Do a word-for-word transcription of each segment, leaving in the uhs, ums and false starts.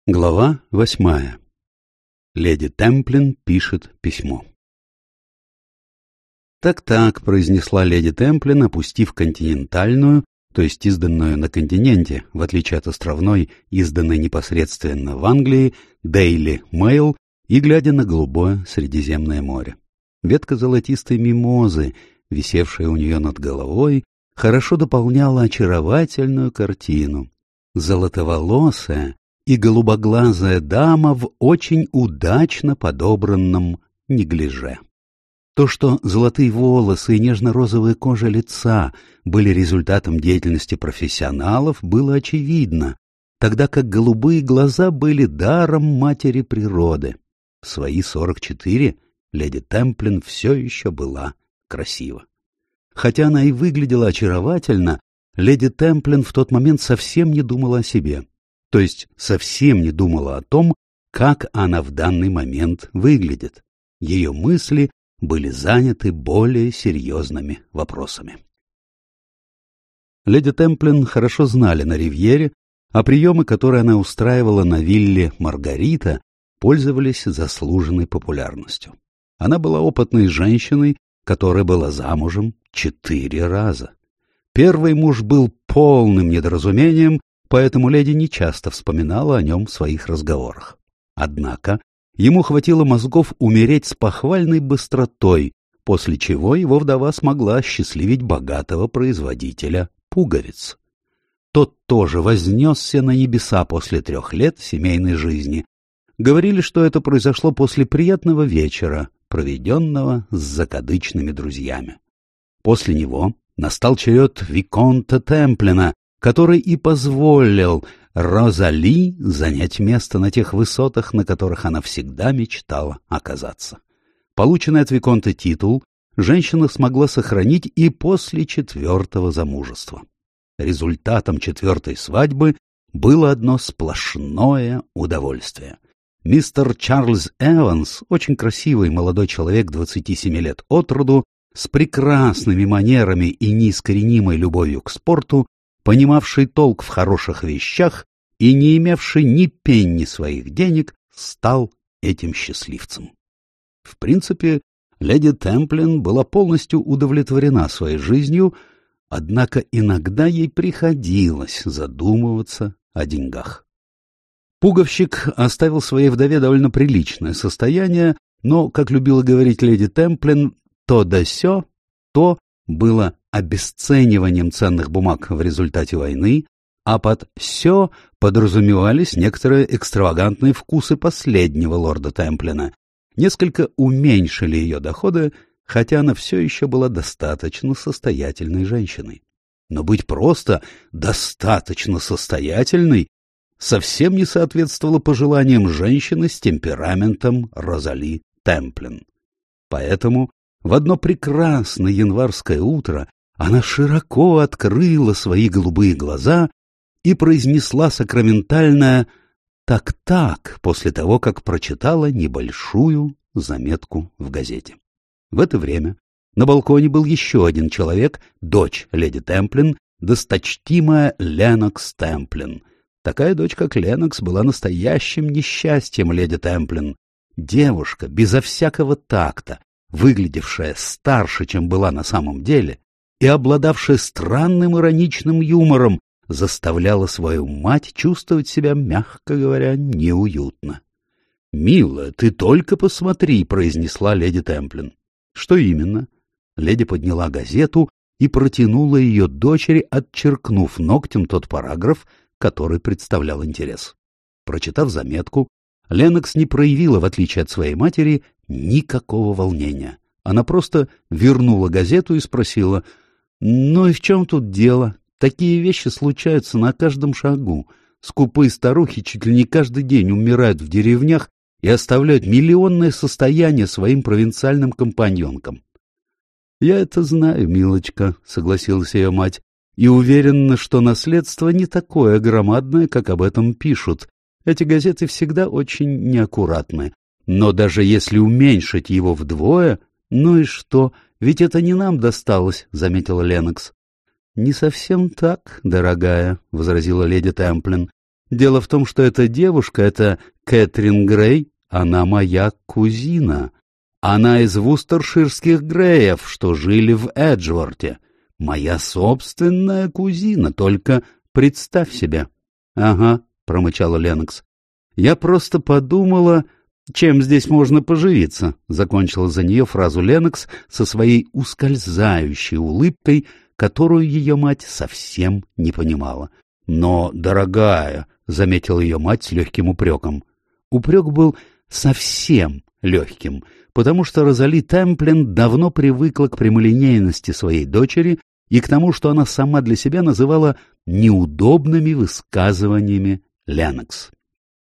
Глава восьмая. Леди Темплин пишет письмо. «Так-так», — произнесла леди Темплин, опустив континентальную, то есть изданную на континенте, в отличие от островной, изданной непосредственно в Англии, Daily Mail, и глядя на голубое Средиземное море. Ветка золотистой мимозы, висевшая у нее над головой, хорошо дополняла очаровательную картину. Золотоволосая и голубоглазая дама в очень удачно подобранном неглиже. То, что золотые волосы и нежно-розовая кожа лица были результатом деятельности профессионалов, было очевидно, тогда как голубые глаза были даром матери природы. В свои сорок четыре леди Темплин все еще была красива. Хотя она и выглядела очаровательно, леди Темплин в тот момент совсем не думала о себе. То есть совсем не думала о том, как она в данный момент выглядит. Ее мысли были заняты более серьезными вопросами. Леди Темплин хорошо знали на Ривьере, а приемы, которые она устраивала на вилле Маргарита, пользовались заслуженной популярностью. Она была опытной женщиной, которая была замужем четыре раза. Первый муж был полным недоразумением, поэтому леди нечасто вспоминала о нем в своих разговорах. Однако ему хватило мозгов умереть с похвальной быстротой, после чего его вдова смогла осчастливить богатого производителя пуговиц. Тот тоже вознесся на небеса после трех лет семейной жизни. Говорили, что это произошло после приятного вечера, проведенного с закадычными друзьями. После него настал черед виконта Темплина, который и позволил Розали занять место на тех высотах, на которых она всегда мечтала оказаться. Полученный от виконта титул женщина смогла сохранить и после четвертого замужества. Результатом четвертой свадьбы было одно сплошное удовольствие. Мистер Чарльз Эванс, очень красивый молодой человек двадцати семи лет от роду, с прекрасными манерами и неискоренимой любовью к спорту, понимавший толк в хороших вещах и не имевший ни пенни своих денег, стал этим счастливцем. В принципе, леди Темплин была полностью удовлетворена своей жизнью, однако иногда ей приходилось задумываться о деньгах. Пуговщик оставил своей вдове довольно приличное состояние, но, как любила говорить леди Темплин, то да сё, то было обесцениванием ценных бумаг в результате войны, а под «сё» подразумевались некоторые экстравагантные вкусы последнего лорда Темплина, несколько уменьшили ее доходы, хотя она все еще была достаточно состоятельной женщиной. Но быть просто достаточно состоятельной совсем не соответствовало пожеланиям женщины с темпераментом Розали Темплин. Поэтому в одно прекрасное январское утро она широко открыла свои голубые глаза и произнесла сакраментальное «так-так» после того, как прочитала небольшую заметку в газете. В это время на балконе был еще один человек, дочь леди Темплин, досточтимая Ленокс Темплин. Такая дочь, как Ленокс, была настоящим несчастьем леди Темплин. Девушка, безо всякого такта, выглядевшая старше, чем была на самом деле, и обладавшая странным ироничным юмором, заставляла свою мать чувствовать себя, мягко говоря, неуютно. — Милая, ты только посмотри, — произнесла леди Темплин. — Что именно? Леди подняла газету и протянула ее дочери, отчеркнув ногтем тот параграф, который представлял интерес. Прочитав заметку, Ленокс не проявила, в отличие от своей матери, никакого волнения. Она просто вернула газету и спросила: «Ну и в чем тут дело? Такие вещи случаются на каждом шагу. Скупые старухи чуть ли не каждый день умирают в деревнях и оставляют миллионное состояние своим провинциальным компаньонкам». «Я это знаю, милочка», — согласилась ее мать, «и уверена, что наследство не такое громадное, как об этом пишут. Эти газеты всегда очень неаккуратны. Но даже если уменьшить его вдвое, ну и что? Ведь это не нам досталось», — заметила Ленокс. — Не совсем так, дорогая, — возразила леди Темплин. Дело в том, что эта девушка, это Кэтрин Грей, она моя кузина. Она из вустерширских Греев, что жили в Эджворте. Моя собственная кузина, только представь себе. — Ага, — промычала Леннокс. — Я просто подумала, чем здесь можно поживиться, — закончила за нее фразу Леннокс со своей ускользающей улыбкой, которую ее мать совсем не понимала. — Но, дорогая, — заметила ее мать с легким упреком. Упрек был совсем легким, потому что Розали Темплин давно привыкла к прямолинейности своей дочери и к тому, что она сама для себя называла неудобными высказываниями Леннокс.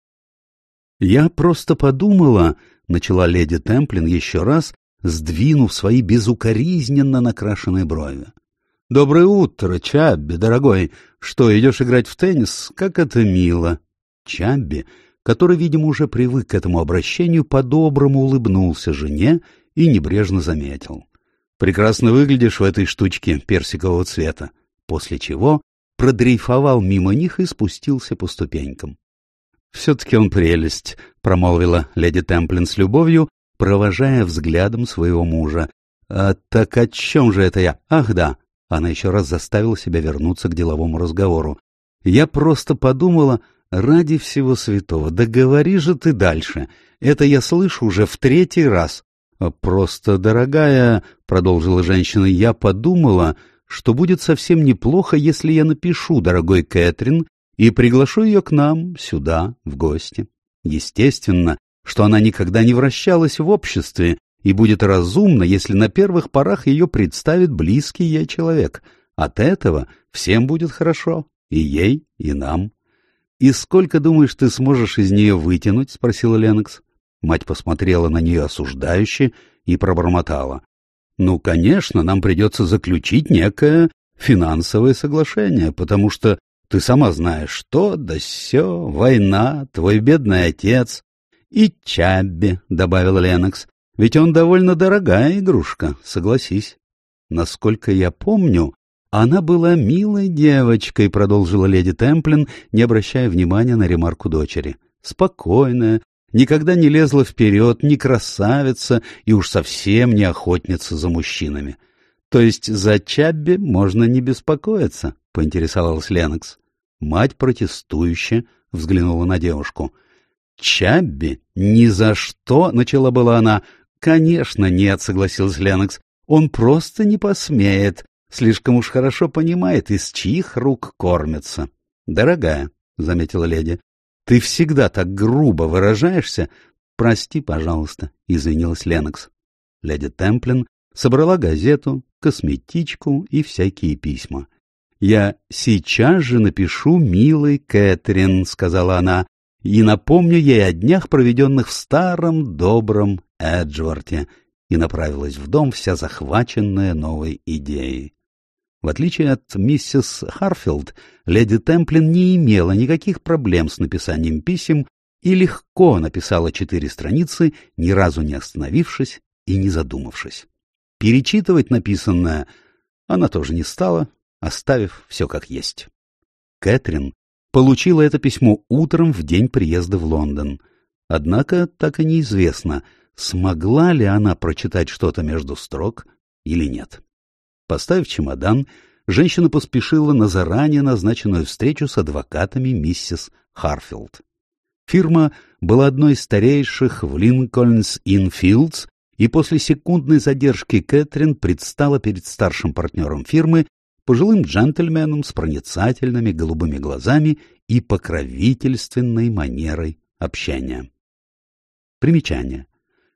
«Я просто подумала», — начала леди Темплин еще раз, сдвинув свои безукоризненно накрашенные брови. «Доброе утро, Чабби, дорогой. Что, идешь играть в теннис? Как это мило!» Чабби, который, видимо, уже привык к этому обращению, по-доброму улыбнулся жене и небрежно заметил: «Прекрасно выглядишь в этой штучке персикового цвета», после чего продрейфовал мимо них и спустился по ступенькам. «Все-таки он прелесть», — промолвила леди Темплин с любовью, провожая взглядом своего мужа. «А так о чем же это я? Ах, да!» Она еще раз заставила себя вернуться к деловому разговору. «Я просто подумала, ради всего святого, да говори же ты дальше. Это я слышу уже в третий раз». «Просто, дорогая», — продолжила женщина, — «я подумала, что будет совсем неплохо, если я напишу дорогой Кэтрин и приглашу ее к нам сюда, в гости. Естественно, что она никогда не вращалась в обществе, и будет разумно, если на первых порах ее представит близкий ей человек. От этого всем будет хорошо, и ей, и нам». «И сколько, думаешь, ты сможешь из нее вытянуть?» — спросила Леннокс. Мать посмотрела на нее осуждающе и пробормотала: «Ну, конечно, нам придется заключить некое финансовое соглашение, потому что ты сама знаешь, что, да сё, война, твой бедный отец и Чабби», — добавила Леннокс. «Ведь он довольно дорогая игрушка, согласись». «Насколько я помню, она была милой девочкой», — продолжила леди Темплин, не обращая внимания на ремарку дочери. «Спокойная, никогда не лезла вперед, не красавица и уж совсем не охотница за мужчинами». «То есть за Чабби можно не беспокоиться?» — поинтересовалась Леннокс. Мать протестующе взглянула на девушку. «Чабби? Ни за что!» — начала была она. «Конечно нет», — согласилась Леннокс. «Он просто не посмеет. Слишком уж хорошо понимает, из чьих рук кормится». «Дорогая», — заметила леди, — «ты всегда так грубо выражаешься». «Прости, пожалуйста», — извинилась Леннокс. Леди Темплин собрала газету, косметичку и всякие письма. «Я сейчас же напишу милой Кэтрин», — сказала она, — «и напомню ей о днях, проведенных в старом добром Эджворте», и направилась в дом, вся захваченная новой идеей. В отличие от миссис Харфилд, леди Темплин не имела никаких проблем с написанием писем и легко написала четыре страницы, ни разу не остановившись и не задумавшись. Перечитывать написанное она тоже не стала, оставив все как есть. Кэтрин получила это письмо утром в день приезда в Лондон. Однако так и неизвестно, смогла ли она прочитать что-то между строк или нет. Поставив чемодан, женщина поспешила на заранее назначенную встречу с адвокатами миссис Харфилд. Фирма была одной из старейших в Линкольнс-Инн-Филдс, и после секундной задержки Кэтрин предстала перед старшим партнером фирмы, пожилым джентльменом с проницательными голубыми глазами и покровительственной манерой общения. Примечание.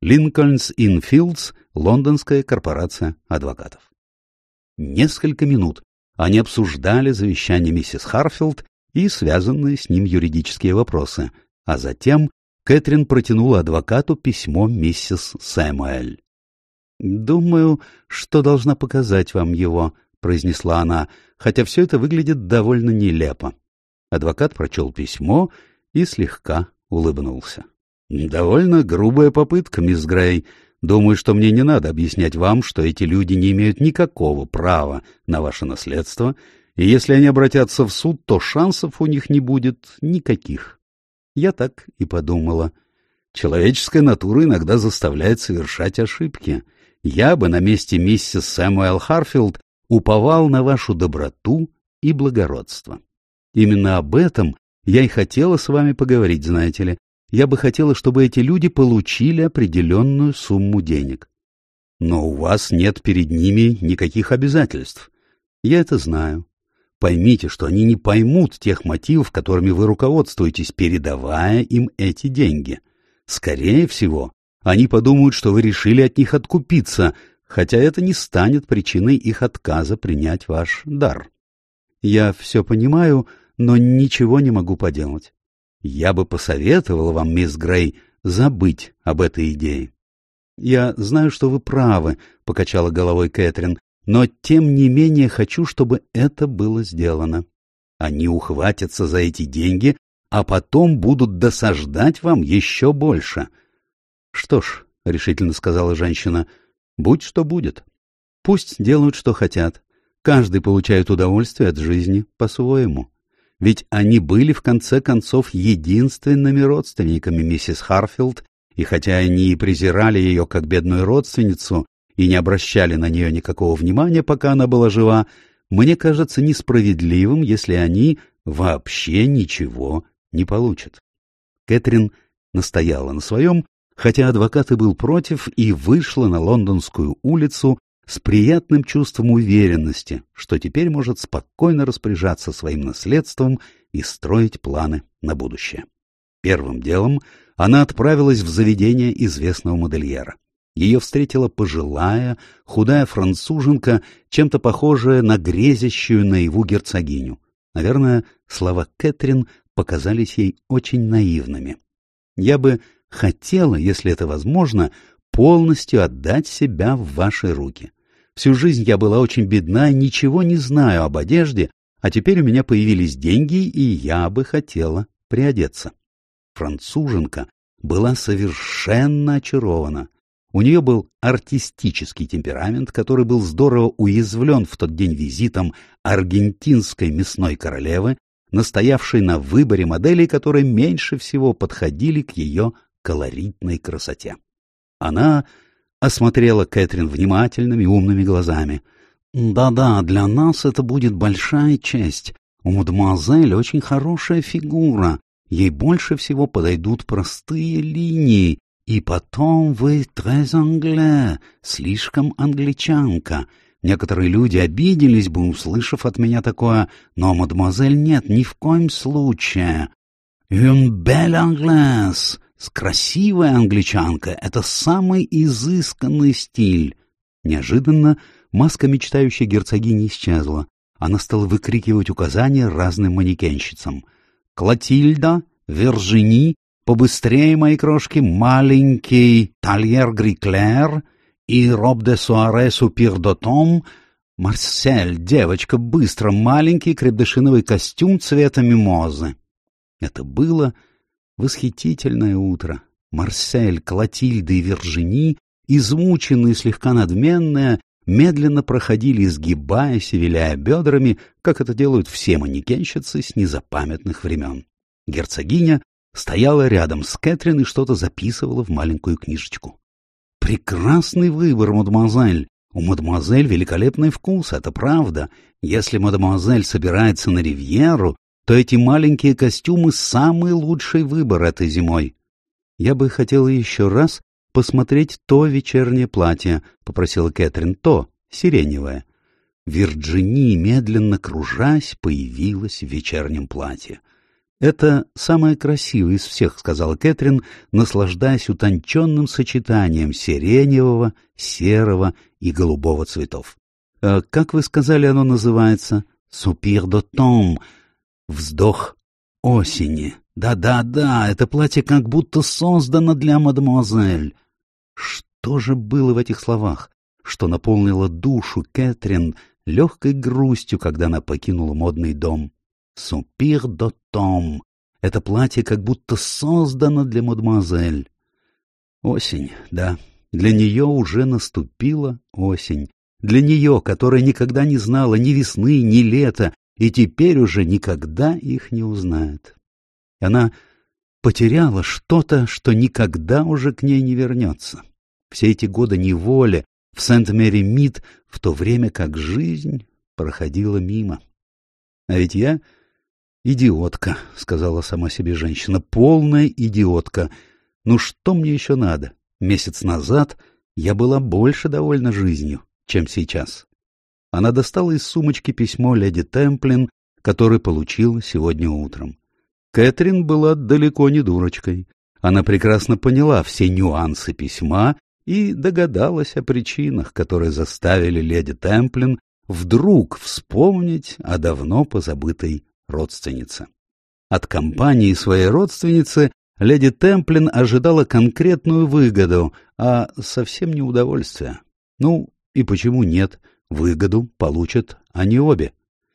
Линкольнс-Инн-Филдс, лондонская корпорация адвокатов. Несколько минут они обсуждали завещание миссис Харфилд и связанные с ним юридические вопросы, а затем Кэтрин протянула адвокату письмо миссис Сэмуэль. «Думаю, что должна показать вам его», — произнесла она, хотя все это выглядит довольно нелепо. Адвокат прочел письмо и слегка улыбнулся. «Довольно грубая попытка, мисс Грей. Думаю, что мне не надо объяснять вам, что эти люди не имеют никакого права на ваше наследство, И если они обратятся в суд, то шансов у них не будет никаких. Я так и подумала. Человеческая натура иногда заставляет совершать ошибки. Я бы на месте миссис Сэмюэл Харфилд уповал на вашу доброту и благородство. Именно об этом я и хотела с вами поговорить, знаете ли. Я бы хотела, чтобы эти люди получили определенную сумму денег. Но у вас нет перед ними никаких обязательств. Я это знаю. Поймите, что они не поймут тех мотивов, которыми вы руководствуетесь, передавая им эти деньги. Скорее всего, они подумают, что вы решили от них откупиться, хотя это не станет причиной их отказа принять ваш дар. Я все понимаю, но ничего не могу поделать. Я бы посоветовала вам, мисс Грей, забыть об этой идее. — Я знаю, что вы правы, — покачала головой Кэтрин, — но тем не менее хочу, чтобы это было сделано. Они ухватятся за эти деньги, а потом будут досаждать вам еще больше. — Что ж, — решительно сказала женщина, — будь что будет. Пусть делают, что хотят. Каждый получает удовольствие от жизни по-своему. Ведь они были, в конце концов, единственными родственниками миссис Харфилд, и хотя они и презирали ее как бедную родственницу и не обращали на нее никакого внимания, пока она была жива, мне кажется несправедливым, если они вообще ничего не получат. Кэтрин настояла на своем, хотя адвокат и был против, и вышла на Лондонскую улицу с приятным чувством уверенности, что теперь может спокойно распоряжаться своим наследством и строить планы на будущее. Первым делом она отправилась в заведение известного модельера. Ее встретила пожилая, худая француженка, чем-то похожая на грезящую наяву герцогиню. Наверное, слова Кэтрин показались ей очень наивными. Я бы хотела, если это возможно, полностью отдать себя в ваши руки. Всю жизнь я была очень бедна и ничего не знаю об одежде, а теперь у меня появились деньги, и я бы хотела приодеться. Француженка была совершенно очарована. У нее был артистический темперамент, который был здорово уязвлен в тот день визитом аргентинской мясной королевы, настоявшей на выборе моделей, которые меньше всего подходили к ее колоритной красоте. Она осмотрела Кэтрин внимательными умными глазами. «Да-да, для нас это будет большая честь. У мадемуазель очень хорошая фигура. Ей больше всего подойдут простые линии. И потом вы très anglais, слишком англичанка. Некоторые люди обиделись бы, услышав от меня такое, но мадемуазель нет, ни в коем случае. Une belle anglaise». Красивая англичанка — это самый изысканный стиль. Неожиданно маска мечтающей герцогини исчезла. Она стала выкрикивать указания разным манекенщицам. «Клотильда, Виржини, побыстрее, мои крошки, маленький тальер гриклер и роб де суаре супир дотом. Марсель, девочка, быстро, маленький крепдешиновый костюм цвета мимозы». Это было восхитительное утро. Марсель, Клотильда и Виржини, измученные и слегка надменные, медленно проходили, изгибаясь и виляя бедрами, как это делают все манекенщицы с незапамятных времен. Герцогиня стояла рядом с Кэтрин и что-то записывала в маленькую книжечку. «Прекрасный выбор, мадемуазель. У мадемуазель великолепный вкус, это правда. Если мадемуазель собирается на ривьеру, то эти маленькие костюмы — самый лучший выбор этой зимой. Я бы хотела еще раз посмотреть то вечернее платье, — попросила Кэтрин, — то, сиреневое. Вирджини, медленно кружась, появилась в вечернем платье. — Это самое красивое из всех, — сказала Кэтрин, наслаждаясь утонченным сочетанием сиреневого, серого и голубого цветов. — Как вы сказали, оно называется? — «Soupir d'automne». Вздох осени. Да-да-да, это платье как будто создано для мадемуазель. Что же было в этих словах, что наполнило душу Кэтрин легкой грустью, когда она покинула модный дом? «Soupir d'automne». Это платье как будто создано для мадемуазель. Осень, да, для нее уже наступила осень. Для нее, которая никогда не знала ни весны, ни лета, и теперь уже никогда их не узнает. Она потеряла что-то, что никогда уже к ней не вернется. Все эти годы неволи в Сент-Мэри-Мид, в то время как жизнь проходила мимо. А ведь я идиотка, — сказала сама себе женщина, — полная идиотка. Ну что мне еще надо? Месяц назад я была больше довольна жизнью, чем сейчас. Она достала из сумочки письмо леди Темплин, которое получила сегодня утром. Кэтрин была далеко не дурочкой. Она прекрасно поняла все нюансы письма и догадалась о причинах, которые заставили леди Темплин вдруг вспомнить о давно позабытой родственнице. От компании своей родственницы леди Темплин ожидала конкретную выгоду, а совсем не удовольствие. Ну, и почему нет? Выгоду получат они обе.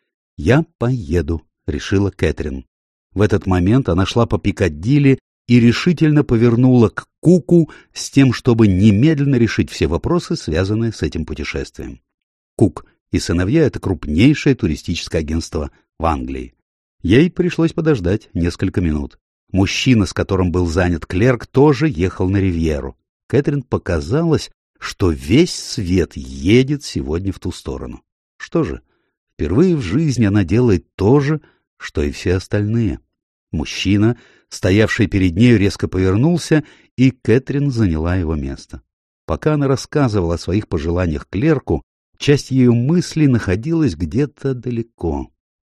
«Я поеду», — решила Кэтрин. В этот момент она шла по Пикадилли и решительно повернула к Куку с тем, чтобы немедленно решить все вопросы, связанные с этим путешествием. Кук и сыновья — это крупнейшее туристическое агентство в Англии. Ей пришлось подождать несколько минут. Мужчина, с которым был занят клерк, тоже ехал на Ривьеру. Кэтрин показалось, что весь свет едет сегодня в ту сторону. Что же, впервые в жизни она делает то же, что и все остальные. Мужчина, стоявший перед нею, резко повернулся, и Кэтрин заняла его место. Пока она рассказывала о своих пожеланиях клерку, часть ее мыслей находилась где-то далеко.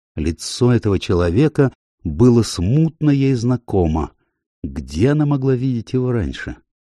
Лицо этого человека было смутно ей знакомо. Где она могла видеть его раньше?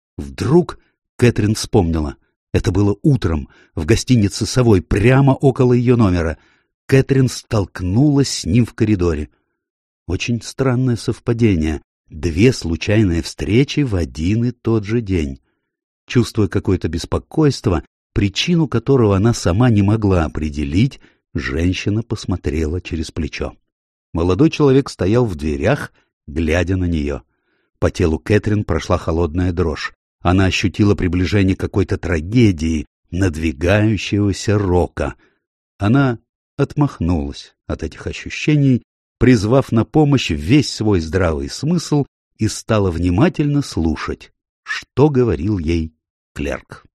Вдруг Кэтрин вспомнила. Это было утром, в гостинице «Совой», прямо около ее номера. Кэтрин столкнулась с ним в коридоре. Очень странное совпадение. Две случайные встречи в один и тот же день. Чувствуя какое-то беспокойство, причину которого она сама не могла определить, женщина посмотрела через плечо. Молодой человек стоял в дверях, глядя на нее. По телу Кэтрин прошла холодная дрожь. Она ощутила приближение какой-то трагедии, надвигающегося рока. Она отмахнулась от этих ощущений, призвав на помощь весь свой здравый смысл, и стала внимательно слушать, что говорил ей клерк.